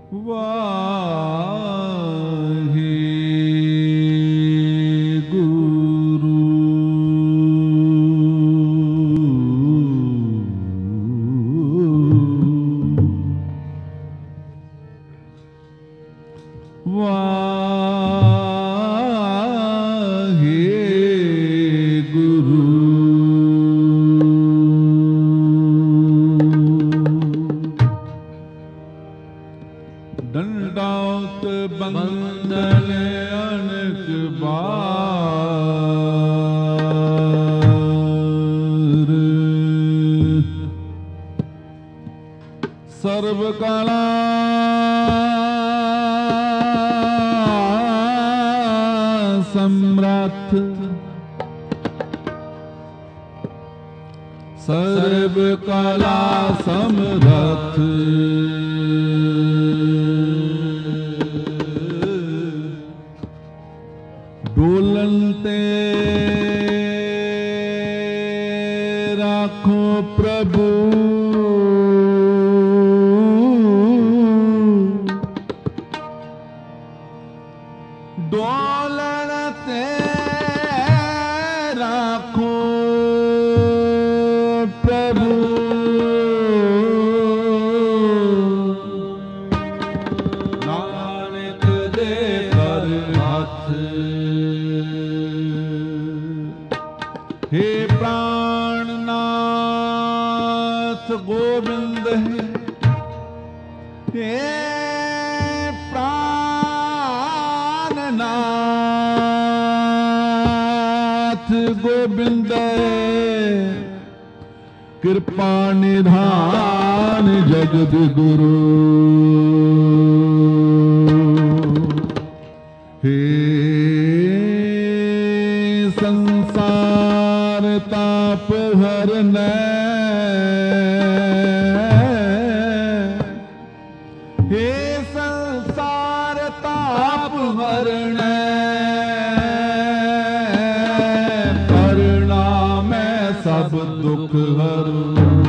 दंडात बंदन अनक बार सर्व काला सम्राट सर्व काला समरथ डोलनते राखो प्रभु डोलनते राखो प्रभु नानक दे कर हाथ हे प्राणनाथ गोविंद हे प्राणनाथ गोविंद कृपा निधान जगद गुरु हे संसार ताप हरने हे संसार ताप हरने करुणा में सब दुख हरु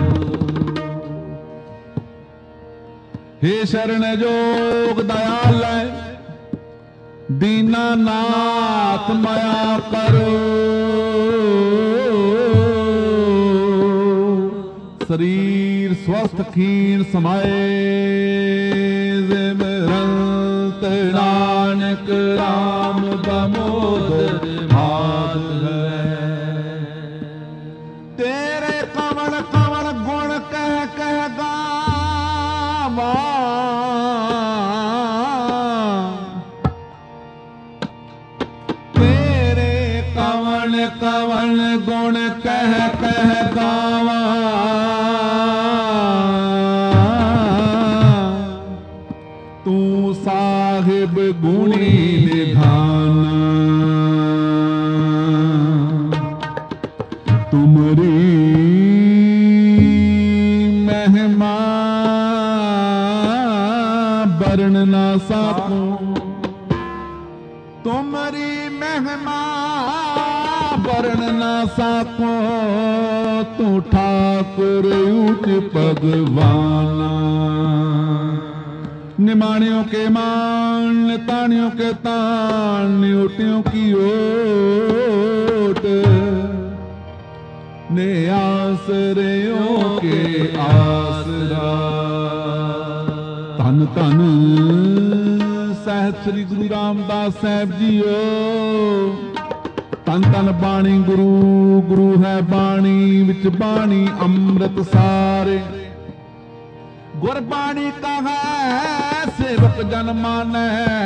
हे शरण जोग दयाल दीनानाथ माया करो शरीर स्वस्थ खीण समाए सिमरंत नानक राम दामोदर माधव तेरे कमल कमल गुण कह कह गावा कवन गुण कह कह गावा तू साहिब गुणी निधाना तुमरी महिमा वर्ण ना साको तुमरी महिमा वर्ण ना साको तू ठाकुर ऊंच भगवाना निमाणियों के मान तानियों के तान न्योटियों की ओट ने आसरियों के आसरा धन धन सहत श्री गुरु रामदास साहब जीओ तन तन बाणी गुरु गुरु है बाणी विच बाणी अमृत सारे गुरबाणी का है सेवक जन मानै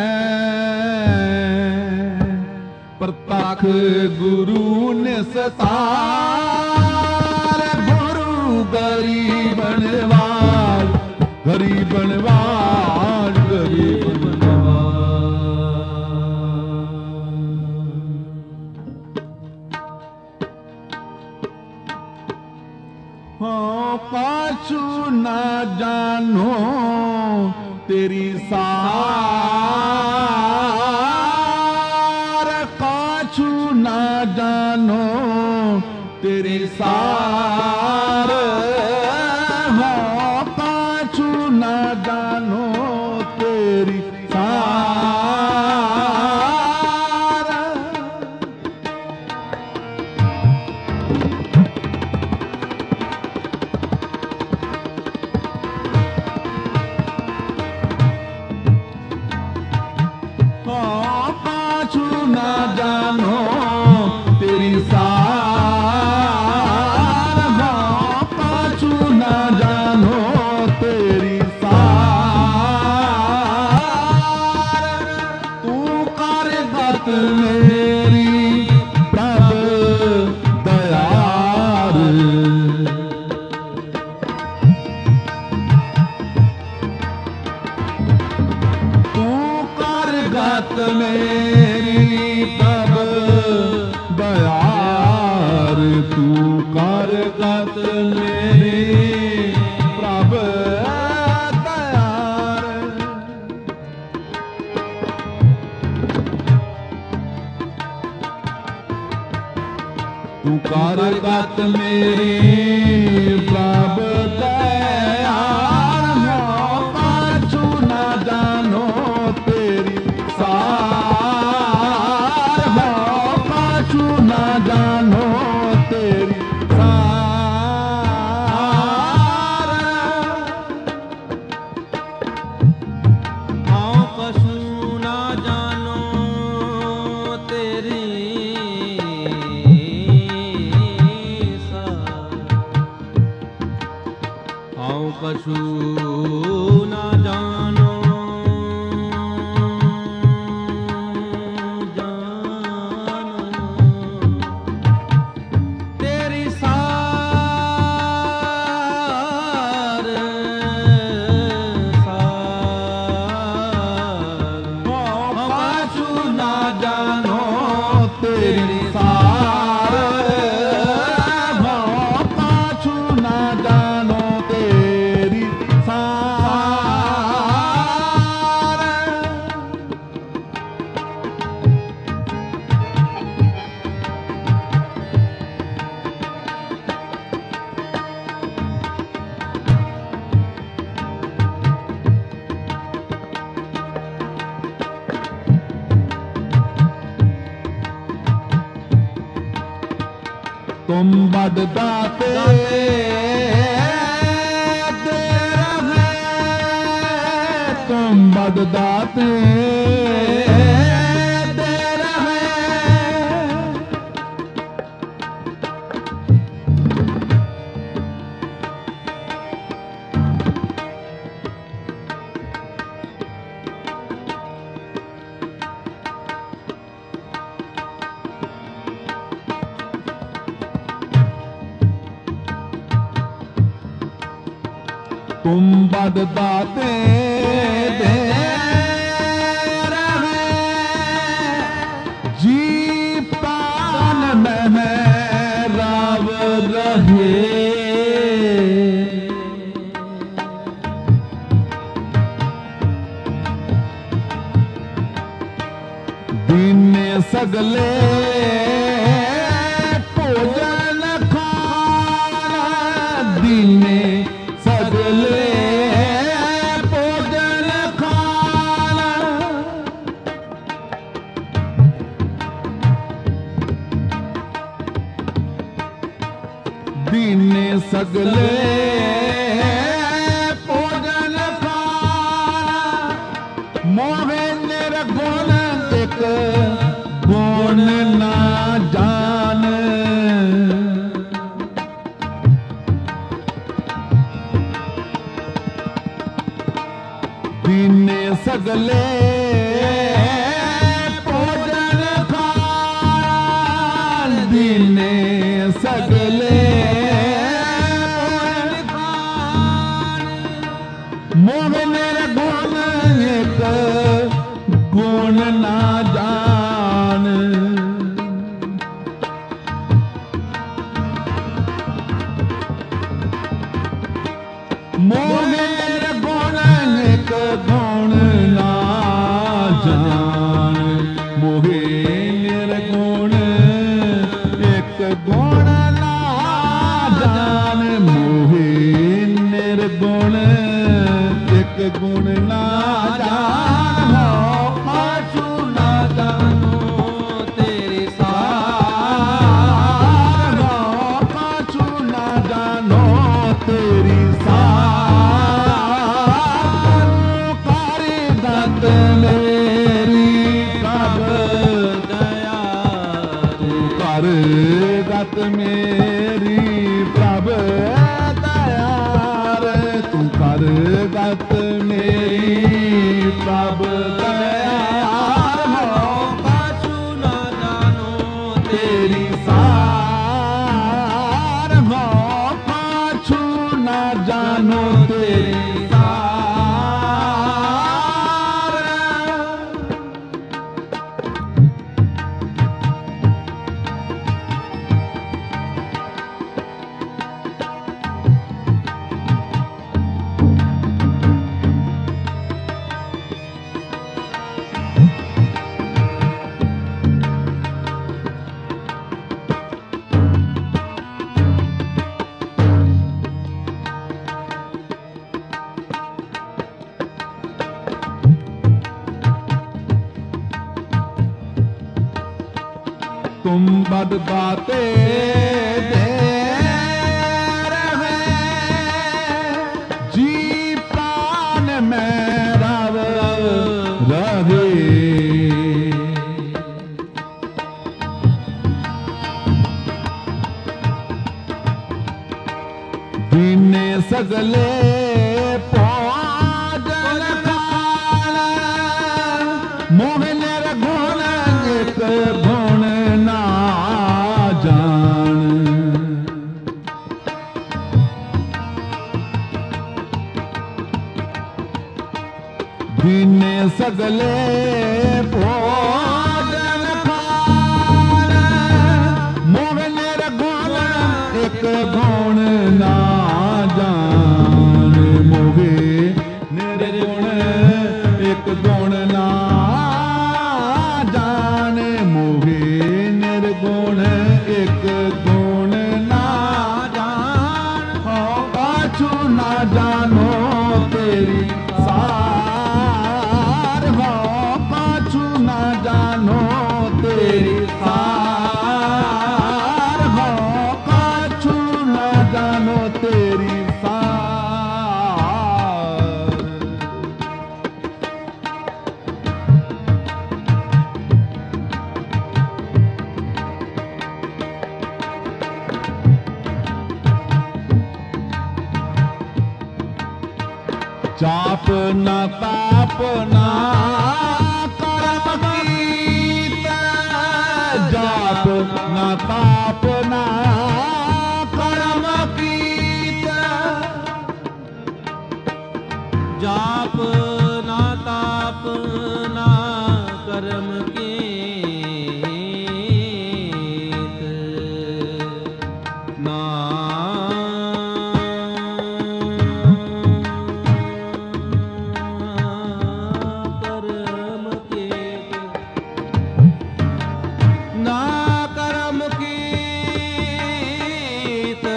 प्रताख गुरु निस्तार गुरु गरीब बनवाल गरीब बनवाल गरीब पाछू ना जानो तेरी सार पाछू ना जानो तेरी सार हो पाछू ना जानो तेरी मेरी प्रभ दयार। तू कर गत मेरी प्रभ दयार। तू कर गत मेरी प्रभ दयार। तू कर गत मेरी प्रभ दयार। हो पाछू न जानो तेरी सार। हो पाछू न जानो तेरी सार। आओ पशु ना जानो तेरी आओ पशु ना जानो तेरी सार सार। पाछू ना जानो तेरी सार। हो पाछू ना जानो तेरी सार। तुम बद दाते दे रहे। तुम बद दाते दे रहे। तुम बद दाते दे रहे। जी पान में राव रहे। दिन सगले भोजन खाना। दिन सगले भोजन खाना। दिन सगले भोजन खाना। मोहे निर्गुण एक गुण ना जान। दिन सगले भोजन खान। दिन सगले भोजन खान। मोह निर्गुण एक गुण ना जान। मोह निर्गुण एक गुण ना जान। मोहे निर्गुण एक गुण ना जान। मोहे निर्गुण एक गुण ना जान। हो पाछू ना जानो तेरी सार। हो पाछू ना जानो तेरी सार। कारी दत मेरी प्रभ दयार। तू कर गत मेरी प्रभ दयार। तू कर गत मेरी प्रभ दयार। हो पाछू तुम बद बाते दे रहे जी प्राण में रव रहे दीने सगले भोजन खान मोहन गुण एक गुण ना जान दीने सगले भोजन खान मोहन गुण एक गुण ना जान मोहे निर्गुण एक गुण ना जान मोहे निर्गुण एक गुण ना जान हो पाछू ना जानो तेरी सार हो पाछू ना जानो तेरी सार हो पाछू ना जानो तेरी सार चाप न ताप न कर्म कीत जाप न ताप न कर्म कीत जाप ना ताप ना कर्म कीत ना कर्म कीत ना कर्म कीत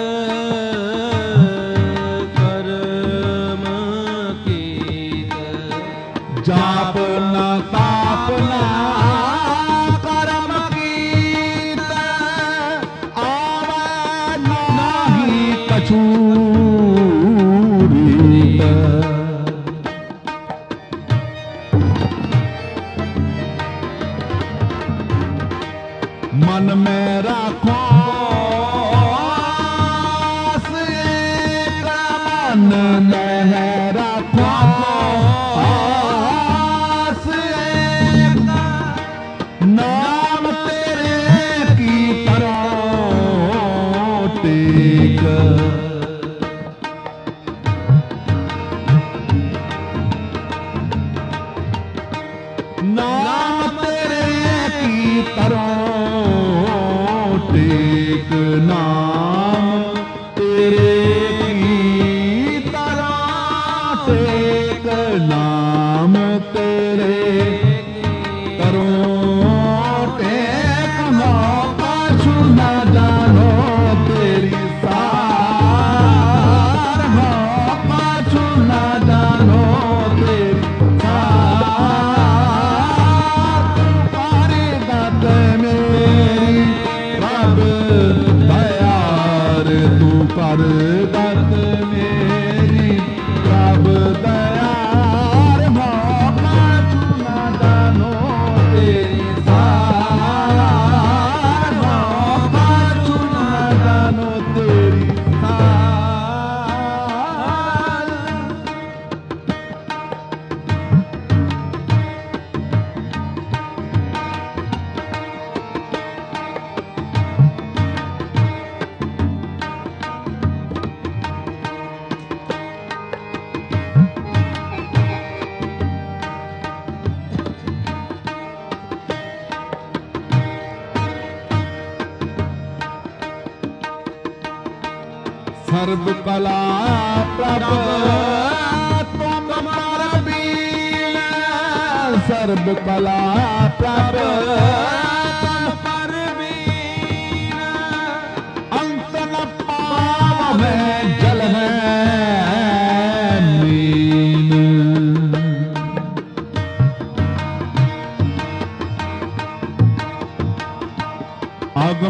कर्म कीत जाप न ताप न कर्म कीत आवे नाही कछु रीत मन में राखो आस एक मन में राखो आस एक नाम तेरे की तरह टेक नाम तेरे की तरह टेक नाम तेरे की तरह टेक नाम तेरे तरह टेक मौका छूना जानो तेरी सार मौका छूना जानो तेरी सार तुम्हारी दात मेरी रब दयार तू कर दात मेरी रब दयार मौका छूना जानो तेरी सार मौका छूना जानो तेरी सार सर्व कला प्रभ तुम पर बीन सर्व कला प्रभ तुम पर बीन अंत न पावे जल है मीन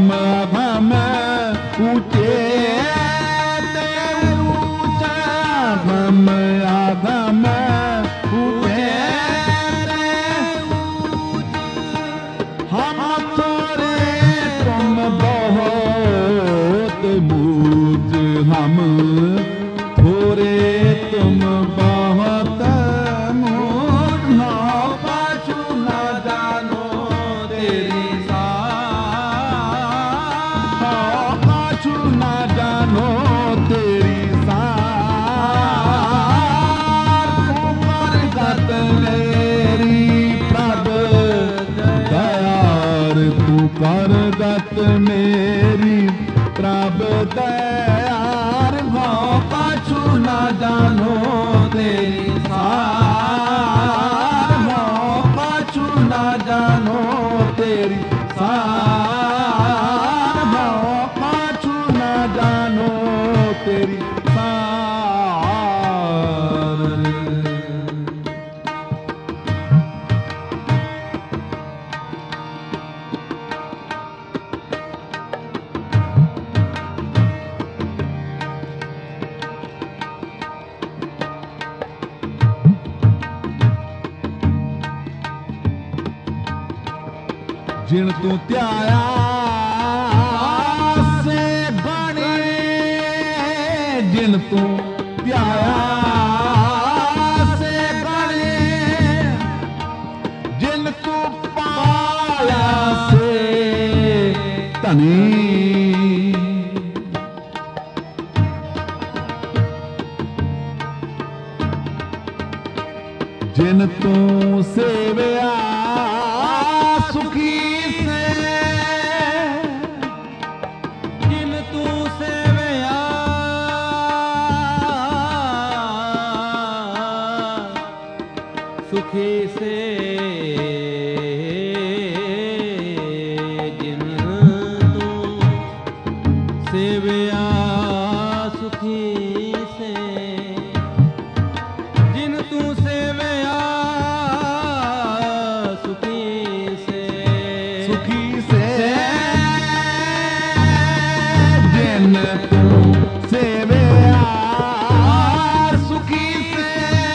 ਅਗਮ ਊਚੇ ਤੇ ਊਚਾ ਅਗਮ ਅਗਮ ਊਚੇ ਤੇ ਹਮ ਥੋੜੇ ਤੁਮ ਬਹੁਤ ਮੂਝ ਹਮ ਥੋੜੇ ਤੁਮ ਬਹੁਤ ਮੂਝ ਨਾ ਪਾਛੂ ਨਾ ਜਾਨੋ ਤੇਰੀ ਪਾਛੂ ਨਾ ਜਾਨੋ ਤੇਰੀ ਸਾਰ ਤੂੰ ਕਰ ਗਤ ਮੇਰੀ ਪ੍ਰਭ ਦਇਆਰ ਤੂੰ ਕਰ ਗਤ ਮੇਰੀ ਪ੍ਰਭ ਦਇਆਰ ਹੋ ਪਾਛੂ ਨਾ ਜਾਨੋ ਤੇਰੀ ਸਾਰ ਹੋ ਪਾਛੂ ਨਾ ਜਾਨੋ ਤੇਰੀ ਸਾਰ ਹੋ ਪਾਛੂ ਨਾ ਜਾਨੋ ਤੇਰੀ ਸਾਰ ਜਿਣ ਤੂੰ ਧਿਆਇਆ ਸੇ ਬਾਣੀ ਜਿਣ ਤੂੰ ਧਿਆਇਆ ਸੇ ਬਾਣੀ ਜਿਣ ਤੂੰ ਪਾਇਆ ਸੇ ਧਨੀ ਜਿਨ ਤੂੰ ਸੇਵਿਆ ਸੁਖੀ ਸੇ ਜਿਨ ਤੂੰ ਸੇਵਿਆ ਸੁਖੀ ਸੇ ਜਿਨ ਤੂੰ ਸੇਵਿਆ ਸੁਖੀ ਸੇ ਜਿਨ ਤੂੰ ਸੇਵਿਆ ਸੁਖੀ ਸੇ ਸੁਖੀ ਸੇ ਜਿਨ ਤੂੰ ਸੇਵਿਆ ਸੁਖੀ ਸੇ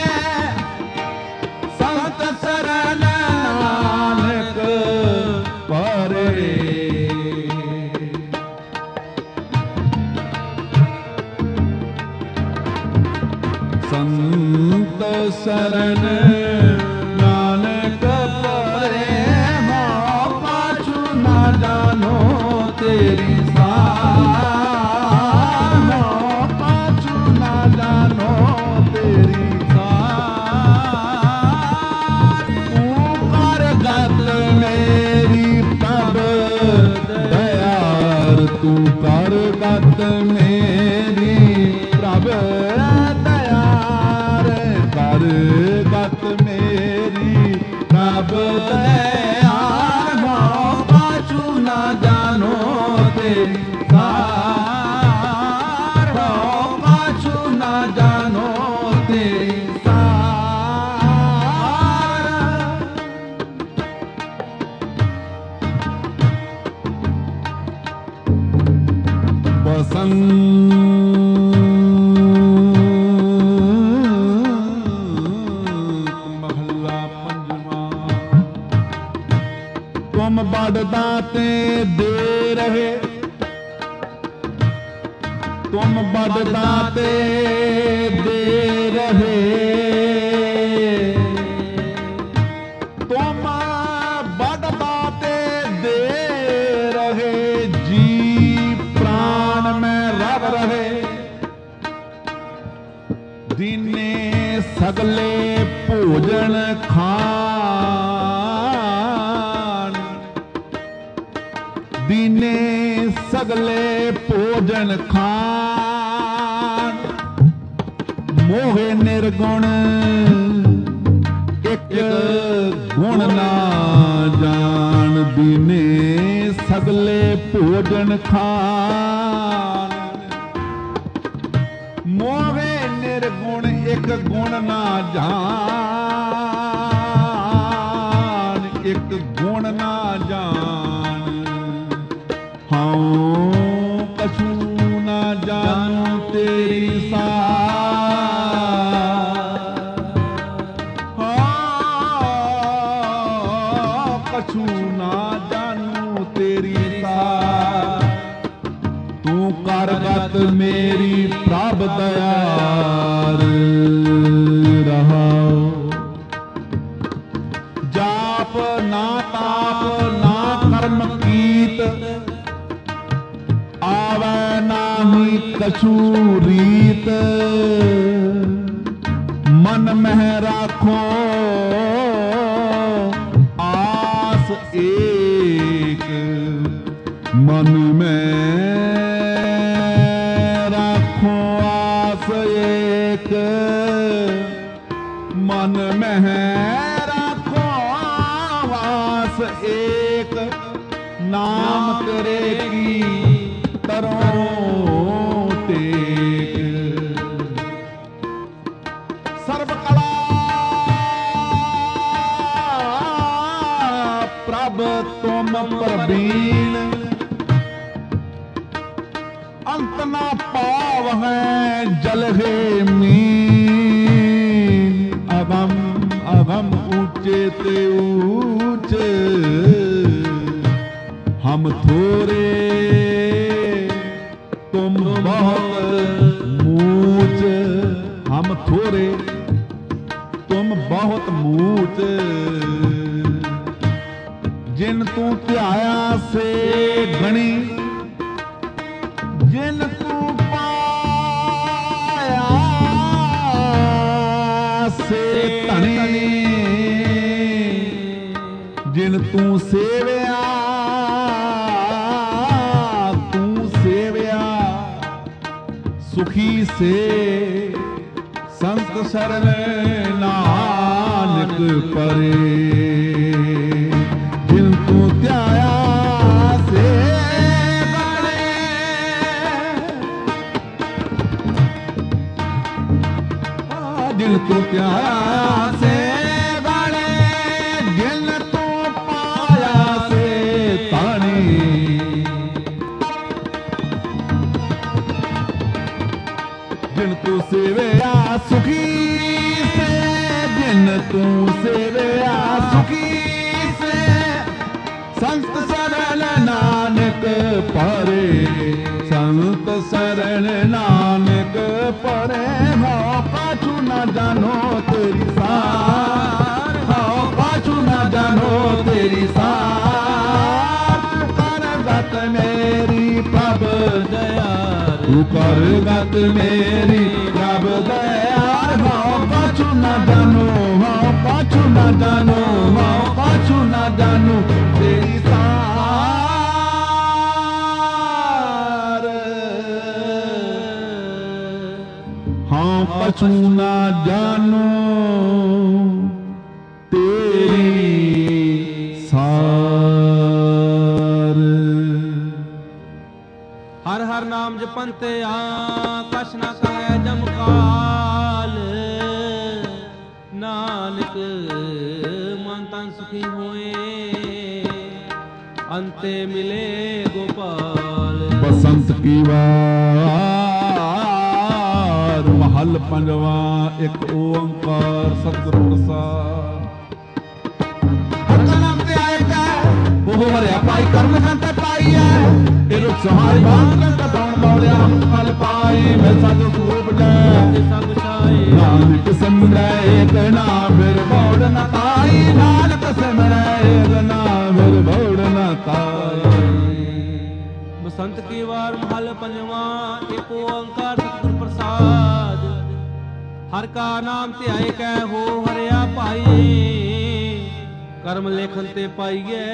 ਸੰਤ ਸਰਨ ਨਾਨਕ ਪਰੇ ਸੰਤ ਸਰਨ ਨਾਨਕ ਪਰੇ ਮੋ ਪਾਛੂ ਨਾ ਜਾਨੋ ਤੇਰੀ ਸਾਰ ਮੋ ਪਾਛੂ ਨਾ ਜਾਨੋ ਤੇਰੀ ਸਾਰ ਤੂੰ ਕਰ ਗਤ ਮੇਰੀ ਪ੍ਰਭ ਦਇਆਰ ਤੂੰ ਕਰ ਗਤ ਮੇਰੀ ਪ੍ਰਭ ਦਇਆਰ ਕਰ ਗਤ ਮੇਰੀ ਪ੍ਰਭ ਦਇਆਰ ਹੋ ਪਾਛੂ ਨਾ ਜਾਨੋ ਤੇਰੀ ਸਾਰ ਹੋ ਪਾਛੂ ਨਾ ਜਾਨੋ ਤੇਰੀ ਸਾਰ ਬਸੰਤ ਮਹੱਲਾ ਪੰਜਵਾਂ ਤੁਮ ਬੜਦਾ ਤੇ ਦੇ ਰਹੇ ਤੁਮ ਬੜਦਾ ਤੇ ਦੇ ਰਹੇ ਤੁਮ ਬੜਦਾ ਤੇ ਦੇ ਰਹੇ ਜੀ ਪ੍ਰਾਣ ਮੈਂ ਰਵ ਰਹੇ ਦੀਨੇ ਸਗਲੇ ਭੋਜਨ ਖਾਣ ਦੀਨੇ ਸਗਲੇ ਭੋਜਨ ਖਾਣ ਮੋਹੇ ਨਿਰਗੁਣ ਇੱਕ ਗੁਣ ਨਾ ਜਾਣ ਦੀਨੇ ਸਗਲੇ ਭੋਜਨ ਖਾਣ ਮੋਹੇ ਨਿਰਗੁਣ ਇੱਕ ਗੁਣ ਨਾ ਜਾਣ ਇੱਕ ਗੁਣ ਨਾ ਜਾਣ ਹਾਂ कछु ना जानू तेरी सार। तू करगत मेरी प्रभ दयार रहाओ। जाप ना ताप ना कर्म कीत, आवे नाही कछु रीत। मन में राखो आस एक, मन में राखो आस एक। मन में राखो आस एक, नाम तेरे की तरो टेक। सर्वकला प्रभ तुम प्रवीण, अंत ना पाव है जल है मीन। अगम अगम ऊंचे ते ऊंचे, हम थोरे तुम बहुत मूच। हम थोरे तुम बहुत मूच। जिन तू ध्याया से गणी, जिन तू पाया से धनी। जिन तू सेवया सुखी से। संत शरण नानक परे, जिन तू ध्याया से बने। जिन तू ध्याया से बने, जिन तू पाया से तानी। जिन तू सेवया सुखी से, जिन तू सेवया सुखी से। संत शरण नानक परे, संत शरण नानक परे। हो पाछू न जानो तेरी सार, हो पाछू न जानो तेरी सार। करगत मेरी प्रभ दयार, तू करगत मेरी प्रभ दयार। हो पाछू न जानो, हो पाछू न जानो, हो पाछू न जानो तेरी सार। हाँ पाछू न जानो तेरी सार। हर हर नाम जपंते कछ न कहै जमकाल। नानक मन तन सुखी होए, अंते मिले गोपाल। बसंत की वार, महल पंजवा, एक ओंकार सतगुर प्रसाद। हर का नाम ते आए का वो हरिया पाई, कर्म संत पाई है। तेरो सहाय भांगन का धन मौलिया, फल पाई मैं साधु स्वरूप जय। सब छाए नानक सिमरै एक नाम फिर बौड़ न ताई। नानक सिमरै एक नाम फिर बौड़ न ताई। बसंत की वार महल पंजवा, एक ओंकार सतगुर प्रसाद। हर का नाम ते आए कै हो हरिया पाई, कर्म लेखन ते पाइए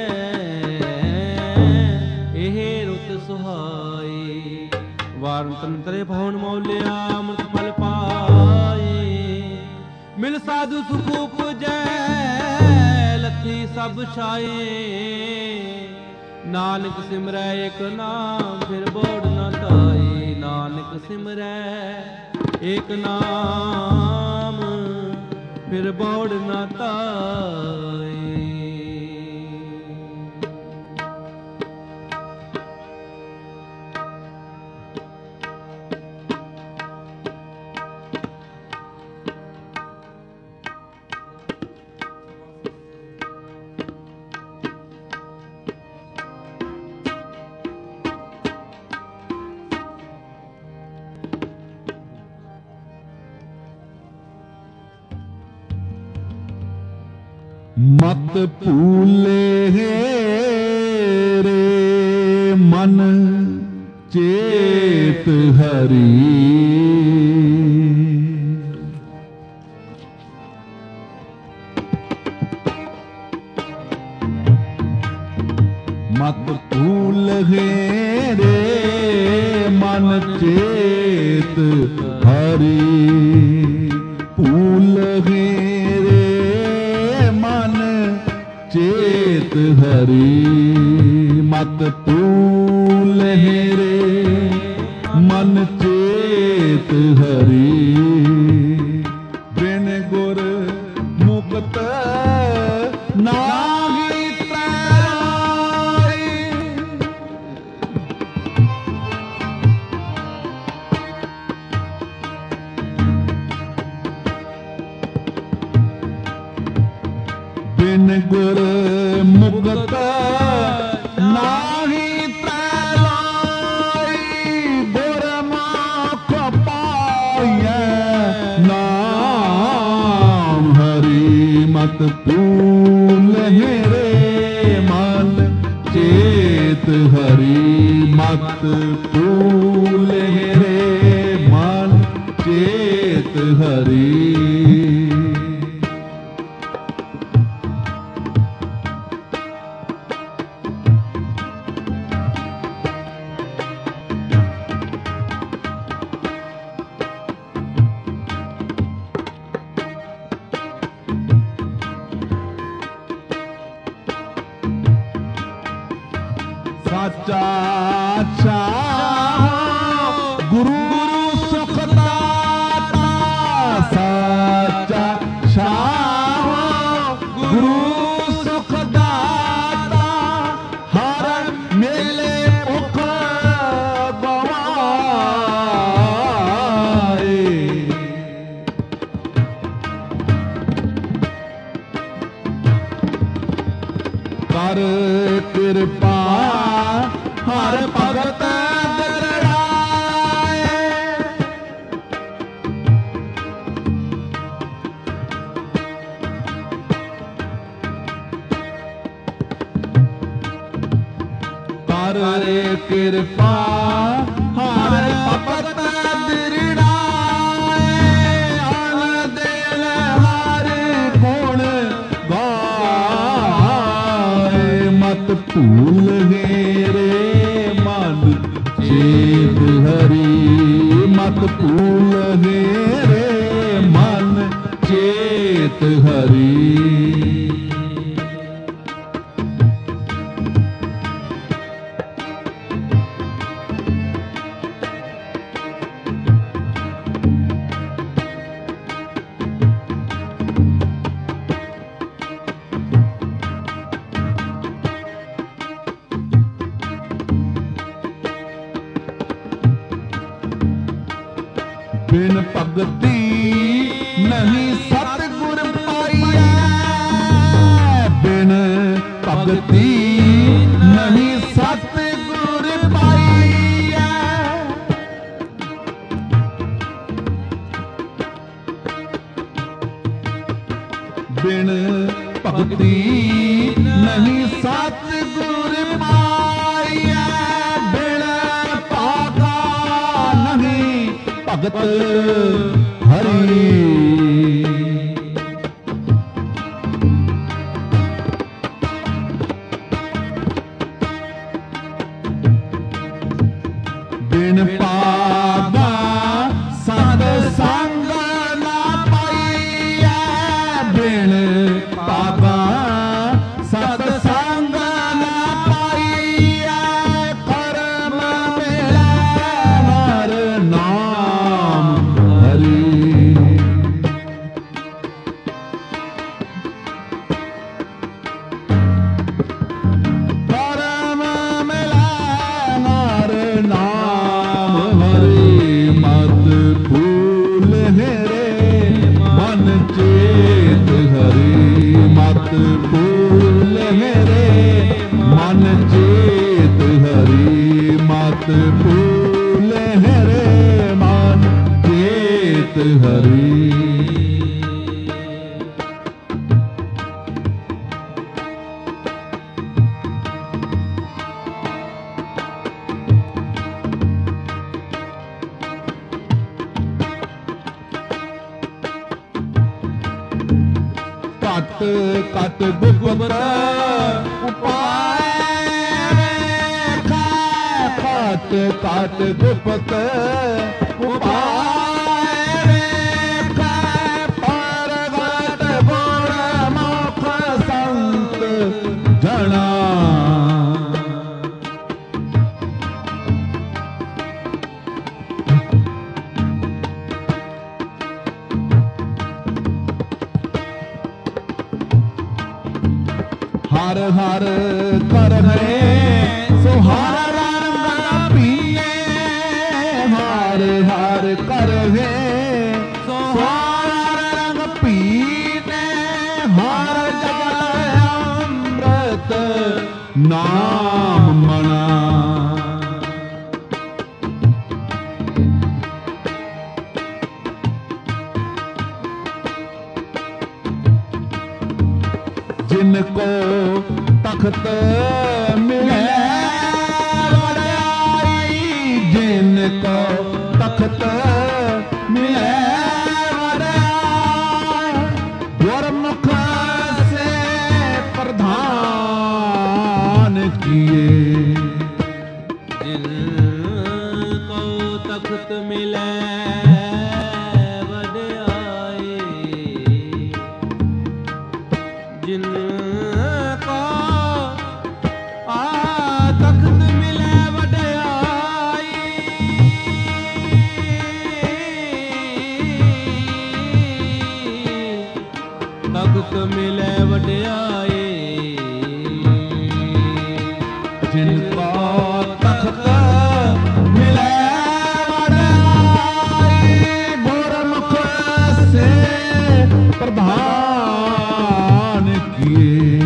एहे रुत सुहाई। वार तंत्रे भवन मौलिया अमृत फल पाए। मिल साधु सुख उपजै लथी सब छाए। नानक सिमरै एक नाम फिर बोड़ न ताई। नानक सिमरै एक नाम फिर बोड़ न ताई। ਮਤ ਭੂਲੇ ਰੇ ਮਨ ਚੇਤ ਹਰੀ। ਮਤ ਭੂਲ ਰੇ ਮਨ ਚੇਤ ਹਰੀ। ਭੂਲ ਰੇ ਮਨ ਚੇਤ ਹਰੀ। ਮਤ ਭੂਲ ਰੇ ਮਨ ਚੇਤ ਹਰੀ। ਬਿਨ ਗੁਰ ਮੁਕਤ ਨਾਹੀ ਤਰਾਈ। ਬਿਨ ਗੁਰ ਮੁਕਤ ਨਾਹੀ ਤਰਾਈ। ਗੁਰਮੁਖ ਪਾਈਐ ਨਾਮ ਹਰੀ। ਮਤ ਭੂਲ ਰੇ ਮਨ ਚੇਤ ਹਰੀ। ਮਤ ਭੂਲ ਰੇ ਮਨ ਚੇਤ ਹਰੀ। ਸਾਚਾ ਚਾਹ ਗੁਰੂ ਸੁਖ ਦਾਤਾ। ਸਾਚਾ ਚਾਹ ਗੁਰੂ ਸੁਖ ਦਾਤਾ। ਹਰ ਮੇਲੇ ਭੁਖ ਗਵਾਏ। ਕਰ ਕਿਰਪਾ ਹਰ ਭਗਤ ਦਰੜਾਏ। ਕਰ ਕਿਰਪਾ ਹਰ ਭਗਤ ਦਰੜਾਏ। ਅਨ ਦਿਲ ਹਰ ਗੁਣ ਗਾਏ। ਮਤ ਭੂਲ ਰੇ ਮਨ ਚੇਤ ਹਰੀ। ਮਤ ਭੂਲ ਰੇ ਮਨ ਚੇਤ ਹਰੀ। ਬਿਨ ਭਗਤੀ ਨਹੀਂ ਸਤਿਗੁਰ ਪਾਈਐ। ਬਿਨ ਭਗਤੀ ਨਹੀਂ ਸਤਿਗੁਰ ਪਾਈਐ। ਬਿਨ ਭਗਤੀ ਨਹੀਂ ਸਤਿਗੁਰ ਪਾਈਐ। ਬਿਨ ਭਾਗਾ ਨਹੀਂ ਭਗਤ ਹਰੀ। ਬਿਨ ਭਾਗਾ ਸਤ ਸੰਗ ਨਾ ਪਾਈਐ। ਬਿਨ ਭਾਗਾ ਸਤ ਸੰਗ ਨਾ ਪਾਈਐ। ਕਰਮ ਮਿਲੈ ਹਰ ਨਾਮ ਹਰੀ। ਕਰਮ ਮਿਲੈ ਹਰ ਨਾਮ ਹਰੀ। ਮਤ ਭੂਲ ਰੇ ਮਨ ਚੇਤ ਹਰੀ। ਮਤ ਭੂਲ ਰੇ ਮਨ ਚੇਤ ਹਰੀ। ਮਤ ਭੂਲ ਰੇ ਮਨ ਚੇਤ ਹਰੀ। ਘਟ ਗੁਪਤ ਉਪਾਏ ਵੇਖੈ ਘਟ ਘਟ ਗੁਪਤ ਉਪਾਏ ਵੇਖੈ ਪ੍ਰਗਟ ਗੁਰ ਮੁਖ ਸੰਤ ਜਣਾ ਹਰ ਹਰ ਕਰ ਹੈ ਸੋ ਹਰ ਰੰਗ ਪੀਏ ਹਰ ਹਰ ਕਰ ਹੈ ਸੋ ਹਰ ਰੰਗ ਪੀਨੇ ਹਰ ਜਗਤ ਅੰਮ੍ਰਿਤ ਨਾਮ ਮਣਾ जिनको तख्त मिले वड्याई जिनको तख्त मिले वड्याई गुरमुख से प्रधान किए जिनको तख्त मिले जिनको तख्त मिले वड्याई तख्त मिले वड्याई जिनको तख्त मिले वड्याई गुरमुख से प्रधान किए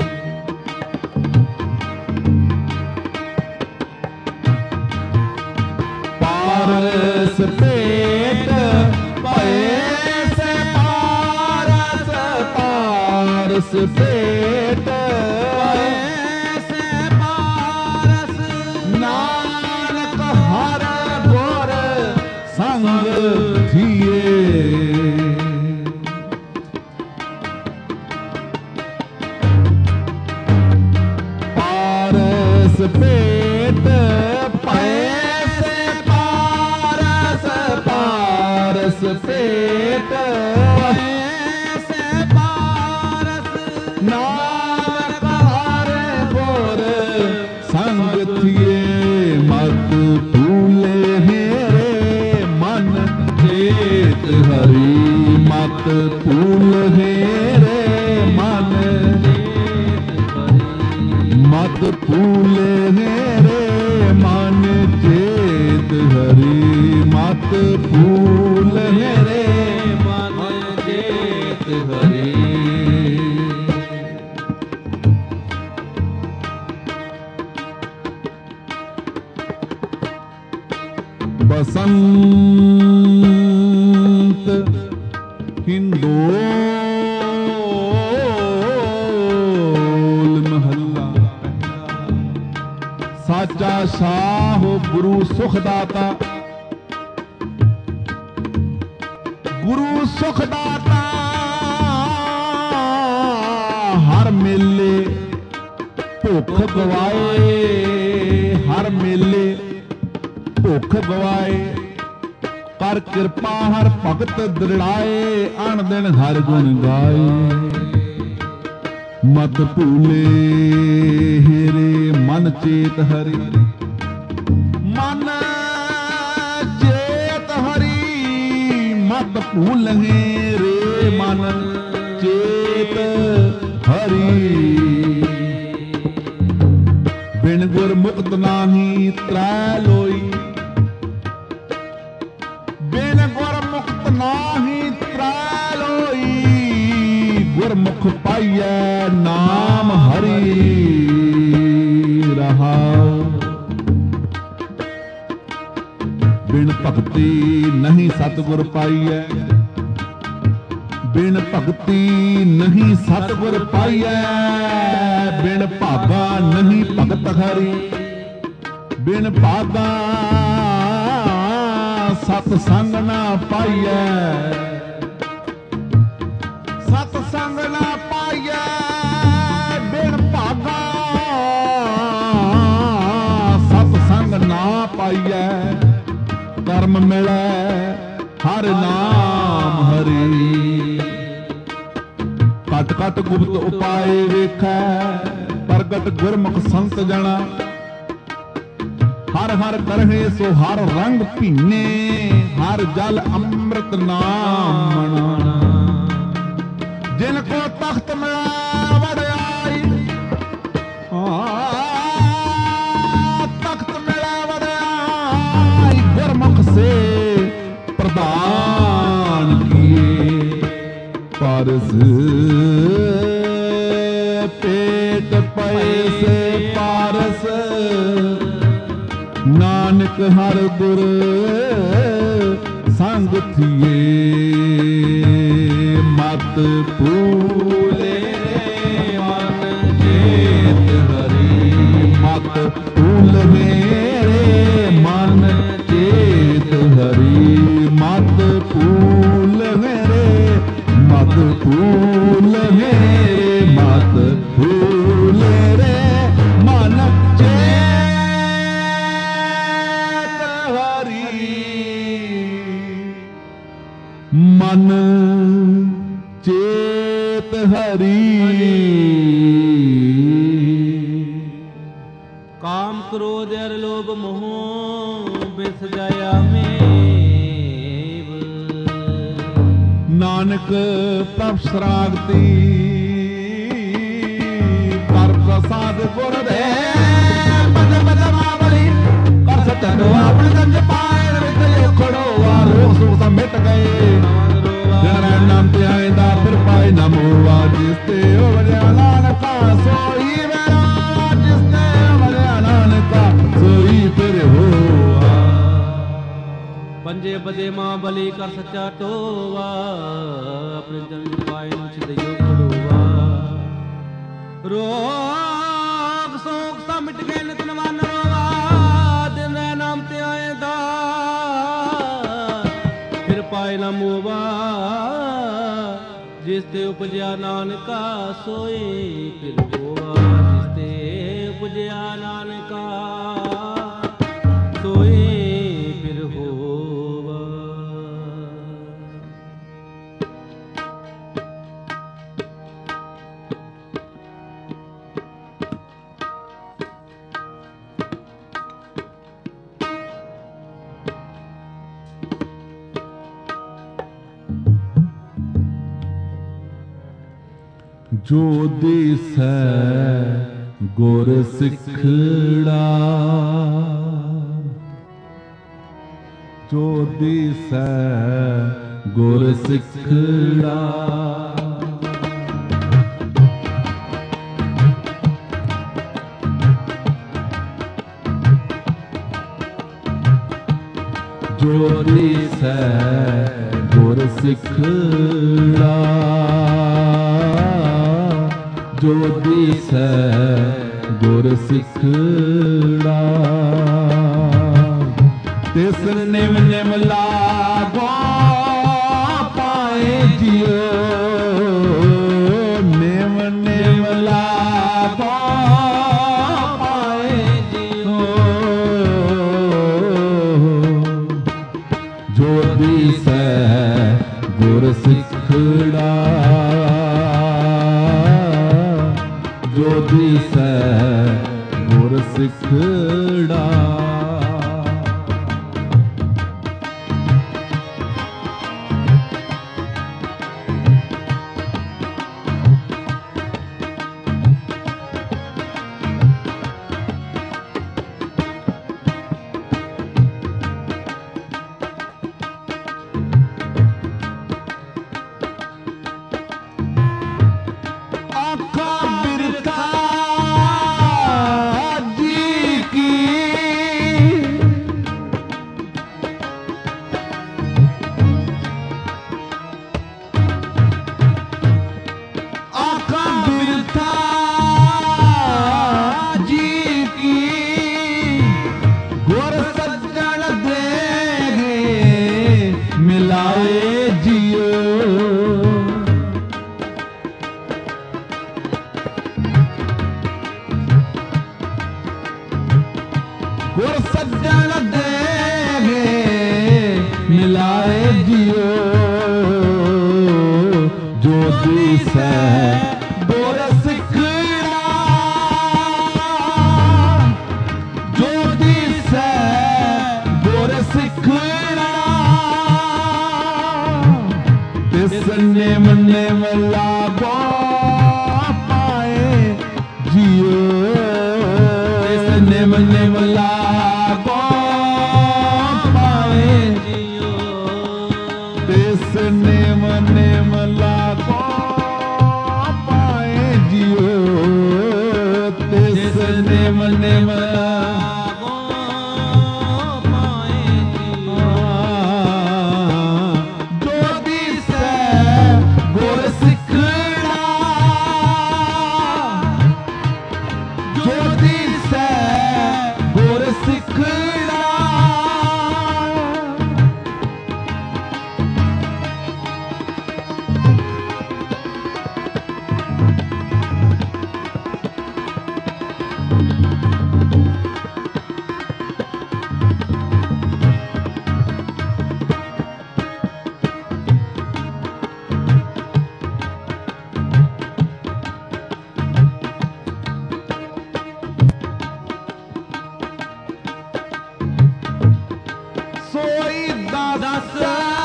पारस पेट पैस पारस पारस पेट पैस पारस नानक हर गुर संग थिए पेट पैसे पारस पारस पेट पैसे पारस नानक हर गुर संग थिए मत भूले हेरे मन चेत हरि मत भूल हेरे मन मत भूले हेरे मन चेत हरि मत भूल हेरे मन चेत हरि बसंत हिंदोल महला साचा शाह गुरु सुखदाता गुरु सुखदाता हर मेले भुख गवाए हर मेले भुख गवाए कर कृपा हर भगत दृढ़ाए अन दिन हर गुण गाए मत भूले हेरे मन चेत हरि मन चेत हरि मत भूल हेरे मन चेत हरि बिन गुर मुक्त नाही त्रै लोई बिन गुर मुक्त नाही त्रै लोई गुरमुख पाइयै नाम हरि रहाओ बिन भगति नहीं सतगुर पाइयै बिन भगति नहीं सतगुर पाइयै बिन भागा नहीं भगत हरि बिन भागा सतसंग ना पाइयै सतसंग ना पाइयै ਕਰਮ ਮਿਲੈ ਹਰ ਨਾਮ ਹਰੀ। ਘਟ ਘਟ ਗੁਪਤ ਉਪਾਏ ਵੇਖੈ ਪ੍ਰਗਟ ਗੁਰਮੁਖ ਸੰਤ ਜਣਾ। ਹਰ ਹਰ ਕਰਹਿ ਸੋ ਹਰ ਰੰਗ ਭੀਨੇ ਹਰ ਜਲ ਅੰਮ੍ਰਿਤ ਨਾਮ ਮਣਾ। ਜਿਨ ਕੋ ਤਖਤ ਮਿਲੈ ਵਡਿਆਈ ਤਖਤ ਮਿਲੈ ਵਡਿਆਈ ਗੁਰਮੁਖ ਸੇ ਪ੍ਰਦਾਨ ਕੀਏ। ਪਾਰਸ ਪੇਟ ਪਏ ਸੇ ਪਾਰਸ ਨਾਨਕ ਹਰ ਗੁਰ ਸੰਗ ਥੀਏ। ਮਤ ਭੂਲੇ ਮਨ ਚੇਤ ਹਰੀ। ਮਤ ਭੂਲ ਮੇਰੇ ਮਨ ਚੇਤ ਹਰੀ। ਮਤ ਭੂਲ ਮੇਰੇ ਮਤ ਭੂਲ ਮੇਰੇ ਮਤ ਭੂਲ ਰੇ ਮਨ ਮਨ ਚੇਤ ਹਰੀ। ਕਾਮ ਕ੍ਰੋਧ ਅਰ ਲੋਭ ਮੋਹ ਬਿਸ ਜਾਇਆ ਮੇਵ। ਨਾਨਕ ਪ੍ਰਭ ਸਰਾਗਤੀ ਪਰ ਪ੍ਰਸਾਦ ਗੁਰ ਦੇ। ਬਦ ਬਦ ਮਾਵਲੀ ਕਰ ਸਤਨੋ ਆਪਣੇ ਜੰਜ ਪਾਇਰ ਵਿੱਚ ਖੜੋ ਆ ਰੋਗ ਸੁਖ ਸਭ ਮਿਟ ਗਏ। ਜਨ ਨਾਮ ਤੇ ਆਇਂਦਾ ਫਿਰ ਪਾਏ ਨਾ ਮੋਆ। ਜਿਸ ਤੇ ਉਵਰਿਆ ਨਾਨਕਾ ਸੋਈ ਮੇਰਾ। ਜਿਸ ਤੇ ਉਵਰਿਆ ਨਾਨਕਾ ਸੋਈ ਫਿਰ ਹੋਆ। ਪੰਜੇ ਬਦੇ ਮਾਂ ਬਲੀ ਕਰ ਸੱਚਾ ਟੋਵਾ। ਆਪਣੇ ਜਨ ਪਾਏ ਨਿਛ ਦਇਓ ਖੜੋਵਾ। ਰੋਗ ਸੋਗ ਸਭ ਮਿਟ ਗਏ ਨਿਤ ਨਵਾਨ ਰੋਵਾ। ਦਿਨ ਨਾਮ ਤੇ ਆਇਂਦਾ ਫਿਰ ਪਾਏ ਨਾ ਮੋਵਾ। ਜਿਸ ਤੇ ਉਪਜਿਆ ਨਾਨਕਾ ਸੋਏ ਫਿਰ ਹੋਵਾ। ਜਿਸ ਤੇ ਉਪਜਿਆ ਨਾਨਕਾ ਸੋਏ ਫਿਰ ਹੋਵਾ। ਜੋ ਦਿਸੈ ਗੁਰ ਸਿੱਖੜਾ। ਜੋ ਦਿਸੈ ਗੁਰ ਸਿੱਖੜਾ। ਜੋ ਦਿਸੈ ਗੁਰ ਸਿੱਖੜਾ। ਜੋ ਦਿਸੈ ਗੁਰ ਸਿੱਖੜਾ। ਤਿਸ ਨਿਮ ਨਿਮ ਲਾਗੋ ਪਾਏ ਜਿਉ। ਨਿਮ ਨਿਮ ਲਾਗੋ ਪਾਏ ਜਿਉ। ਜੋ ਦਿਸੈ ਗੁਰ ਸਿੱਖੜਾ। ਜੋ ਦਿਸੈ ਗੁਰ ਸਿੱਖੜਾ। दिसै गुर सिखड़ा, जो दिसै गुर सिखड़ा, तिस निम निम लागो पाए जियो, तिस निम निम लागो पाए जियो, तिस निम निम लागो पाए जियो, तिस निम निम लागो पाए जियो, जो दिसै गुर सिखड़ा, जो दिसै गुर सिखड़ा, सोई दास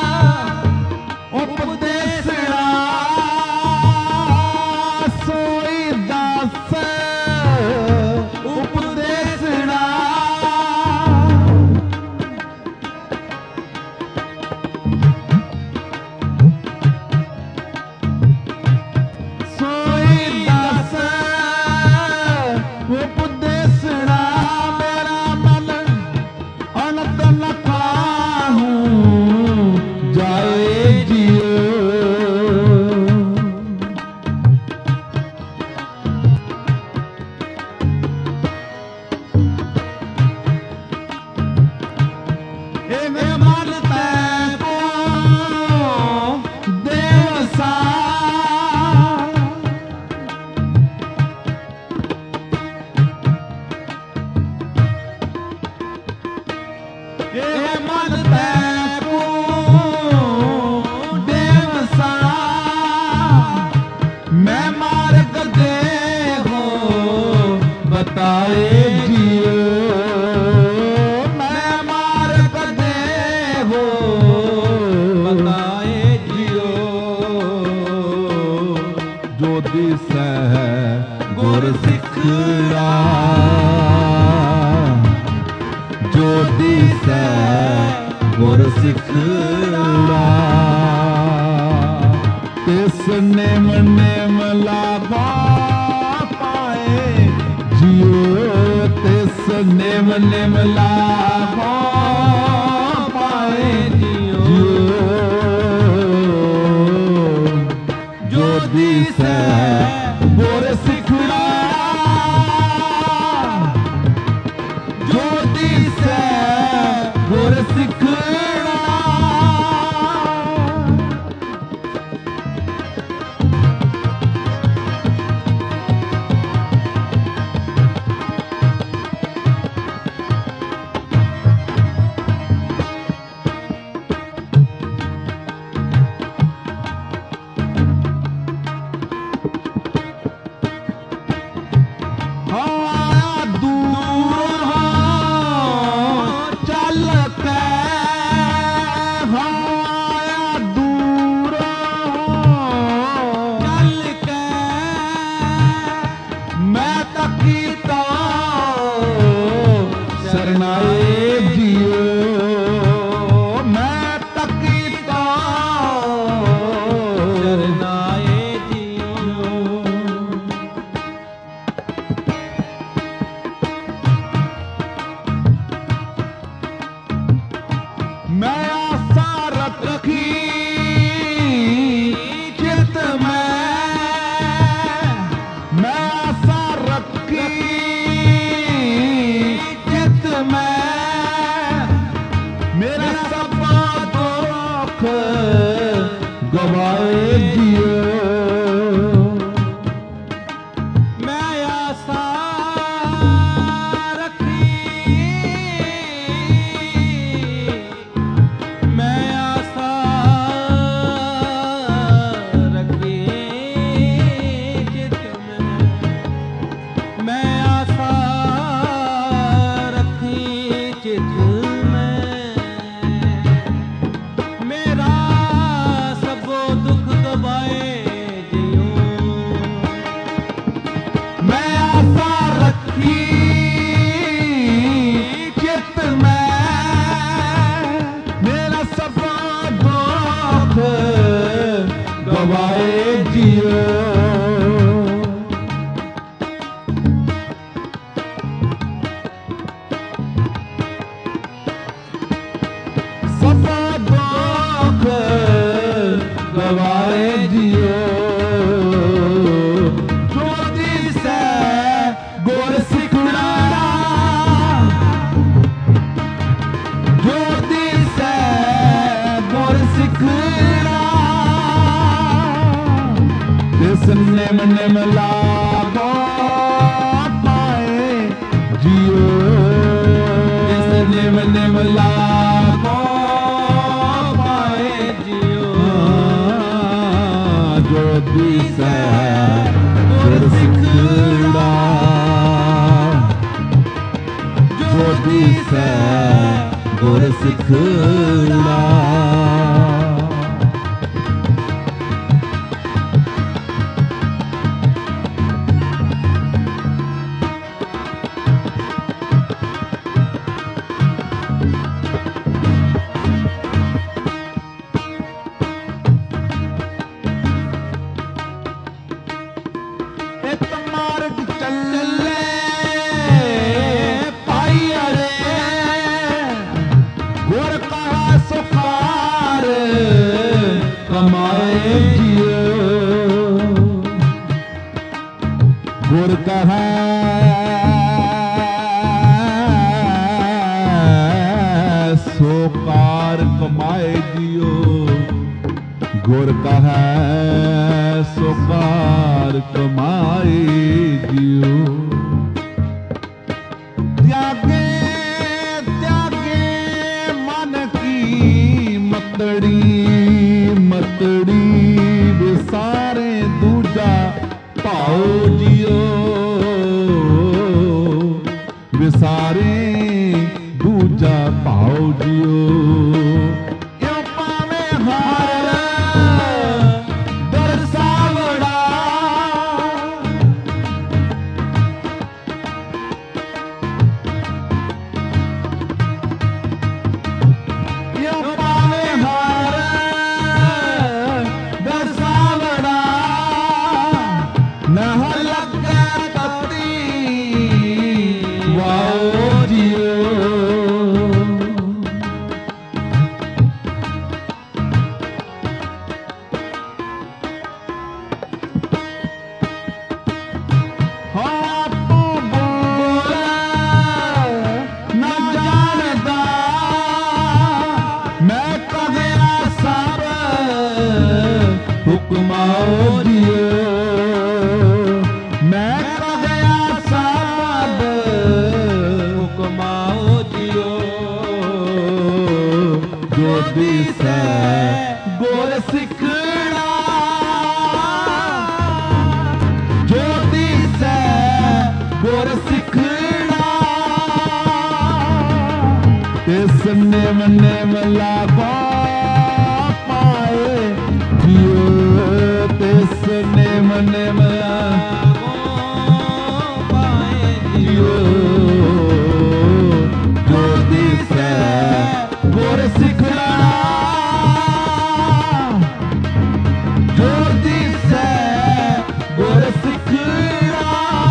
उपदेसड़ा, सोई दास उपदेसड़ा, सोई दास उपदेसड़ा, मेरा मन अनंत न काहूं जाए जियो, एवे मन तैको देवसा, एवे मन तैको देवसा, मैं मार्ग दे हो बताए जियो, मैं मार्ग दे हो बताए जियो, जो दिसै गुर सिखड़ा, जो दिसै गुर सिखड़ा, तिस निम निम लागो पाए जियो, तिस निम निम लागो पाए जियो, जो दिसै गुर सिखड़ा, जो दिसै गुर सिखड़ा, निम लागो पाए जियो, तिस निम निम लागो पाए जियो। जो दिसै गुर सिखड़ा, जो दिसै गुर सिखड़ा। गुर कहा सो कार कमाए जियो, गुर कहा सो कार कमाए जियो। त्यागे त्यागे मन की मतड़ी, मतड़ी विसारे दूजा पाओ जियो, विसारे दूजा पाओ जियो। यो पावे हार दरसावड़ा, यो पावे हार दरसावड़ा, नह लगे तती वाओ जियो। हाँ तू बोला न जानदा, मैं कदया सब हुक्माओ जियो, मैं कदया सब हुक्माओ जियो। जो दिसै गुर सिखड़ा, जो दिसै गुर सिखड़ा। तिस निम निम लागो पाए जियो, तिस निम निम लागो पाए जियो। जो दिसै गुर सिखड़ा, जो दिसै गुर सिखड़ा।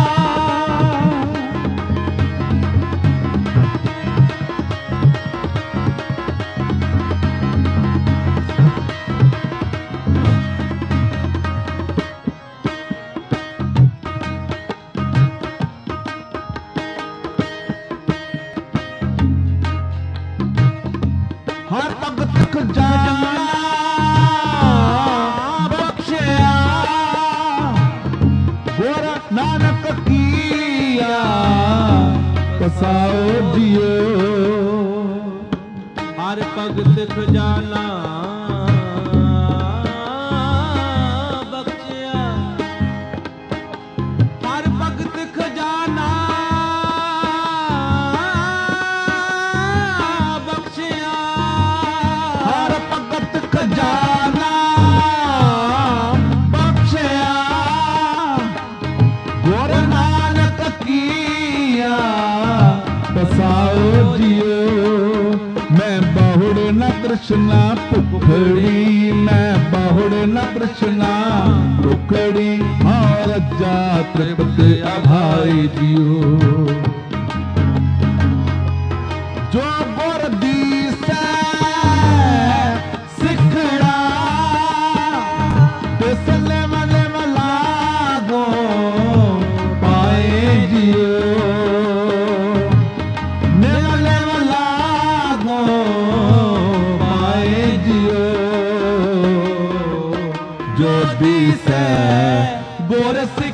हर भगत खजाना बख्शिया, गुर नानक किया पसाओ जियो। हर भगत खजाना बख्शिया, हर भगत खजाना बख्शिया। हर भगत खजाना बख्शिया, गुर नानक किया पसाओ जियो। मैं बहुड़ न कृष्णा भुखड़ी, मैं बहुड़ न कृष्णा भुखड़ी। हाँ रजा तृप्त अभाई जियो। जो गुर दिसै सिखड़ा, तिस निम निम लागो पाए जियो, निम निम लागो पाए जियो। जो दिसै गुर सिखड़ा,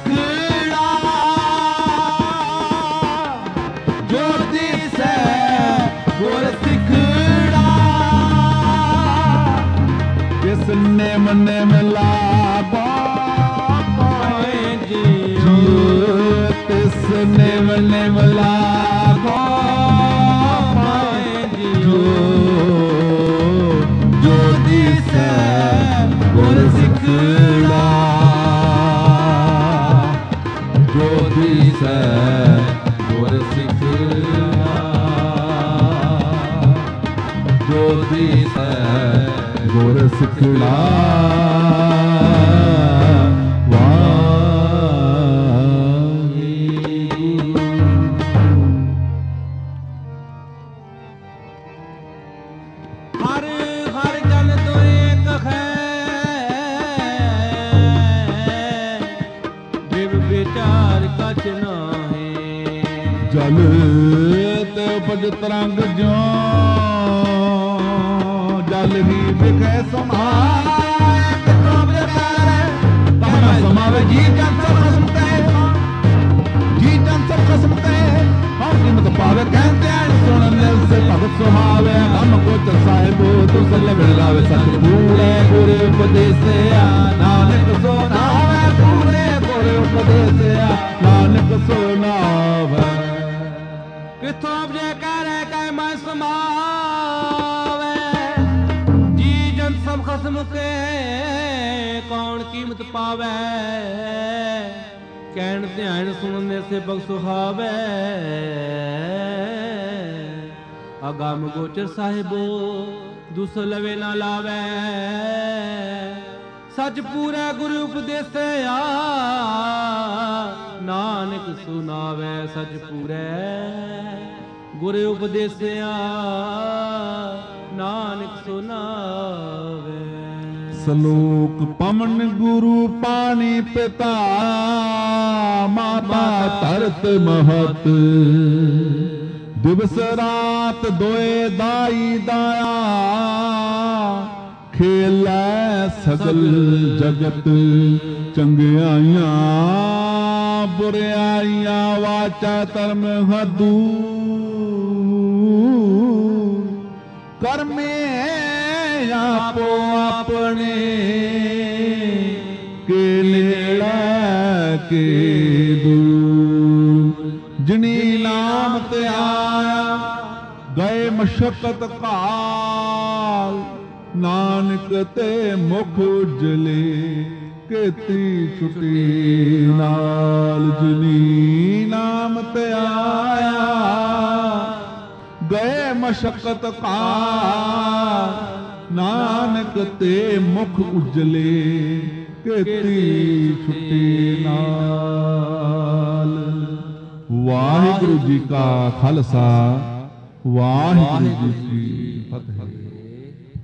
ਨੇਮ ਨੇਮ ਲਾਗੋ ਪਾਏ ਜਿਉ ਤਿਸ ਨੇਮ ਨੇਮ ਲਾਗੋ ਪਾਏ ਜਿਉ ਜੋ ਦਿਸੈ ਗੁਰ ਸਿੱਖੜਾ ਜੋ ਦਿਸੈ ਗੁਰ ਸਿੱਖੜਾ ਜੋ ਦਿਸੈ ਗੁਰ ਸਿੱਖੜਾ ਜਲ ਤੇ ਉਪਜ ਤਰੰਗ ਜਿਉ ਜਲ ਹੀ ਵਿਖੇ ਸਮਾਏ ਕਿਤੋਂ ਬਜਾਰੇ ਤਮਨਾ ਸਮਾਵੇ ਜੀ ਜਨ ਸਭ ਖਸਮ ਤੇ ਜੀ ਜਨ ਸਭ ਖਸਮ ਤੇ ਹਉ ਕੀਮਤ ਪਾਵੇ ਕਹਿੰਦੇ ਆਣ ਸੁਣ ਲੈ ਸੇ ਭਗਤ ਸੁਹਾਵੇ ਹਮ ਕੋਚ ਸਾਹਿਬੋ ਤੁਸ ਲਗੜ ਲਾਵੇ ਸਤ ਪੂਰੇ ਗੁਰ ਉਪਦੇਸਿਆ ਨਾਨਕ ਸੋ ਨਾਵੇ ਪੂਰੇ ਗੁਰ ਉਪਦੇਸਿਆ ਨਾਨਕ ਸੋ ਨਾਵੇ ਕਿਥੋਂ ਅਬਜੇ ਕਰੇ ਕੈ ਮਨ ਸਮਾਵੇ ਜੀ ਜਨ ਸਭ ਖਸਮ ਕੇ ਕੌਣ ਕੀਮਤ ਪਾਵੇ ਕਹਿਣ ਧਿਆਨ ਸੁਣਨੇ ਸੇ ਬਗ ਸੁਹਾਵੇ ਅਗਮ ਗੋਚਰ ਸਾਹਿਬੋ ਦੁਸ ਲਵੇ ਨਾ ਲਾਵੇ ਸਚ ਪੂਰਾ ਗੁਰੂ ਉਪਦੇਸਿਆ ਨਾਨਕ ਸੁਨਾਵੇ ਸਚ ਪੂਰੇ ਗੁਰੂ ਉਪਦੇਸਿਆ ਨਾਨਕ ਸੁਨਾਵੇ ਸਲੋਕ ਪਵਨ ਗੁਰੂ ਪਾਣੀ ਪਿਤਾ ਮਾਤਾ ਧਰਤ ਮਹਤ ਦਿਵਸ ਰਾਤ ਦੋਏ ਦਾਈ ਦਾਇਆ ਖੇਲੈ ਸਗਲ ਜਗਤ ਚੰਗਿਆਈਆਂ ਬੁਰਿਆਈਆਂ ਵਾਚਾ ਧਰਮ ਹਦੂ ਕਰਮੇ ਆਪੋ ਆਪਣੇ ਕੇ ਨੇੜਾ ਕੇ ਦੂਰ ਜਿਨੀ ਨਾਮ ਤੇ ਆਇਆ ਗਏ ਮਸ਼ਕਤ ਕਾਲ ਨਾਨਕ ਤੇ ਮੁਖ ਉਜਲੇ ਕੀਤੀ ਛੁਟੀ ਨਾਲ ਜਿਨੀ ਨਾਮ ਤੇ ਆਇਆ ਗਏ ਮਸ਼ਕਤ ਕਾਲ ਨਾਨਕ ਤੇ ਮੁਖ ਉਜਲੇ ਕੀਤੀ ਛੁਟੀ ਨਾਲ। ਵਾਹਿਗੁਰੂ ਜੀ ਕਾ ਖਾਲਸਾ ਵਾਹਿਗੁਰੂ ਜੀ ਕੀ ਫਤਿਹ।